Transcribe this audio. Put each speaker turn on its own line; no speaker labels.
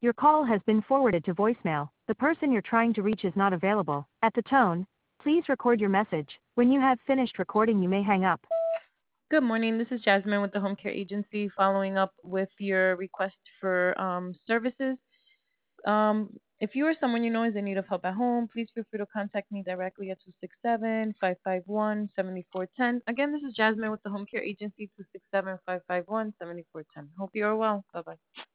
Your call has been forwarded to voicemail. The person you're trying to reach is not available. At the tone, please record your message. When you have finished recording, you may hang up.
Good morning. This is Jasmine with the Home Care Agency following up with your request for services. If you or someone you know is in need of help at home, please feel free to contact me directly at 267-551-7410. Again, this is Jasmine with the Home Care Agency, 267-551-7410. Hope you are well. Bye-bye.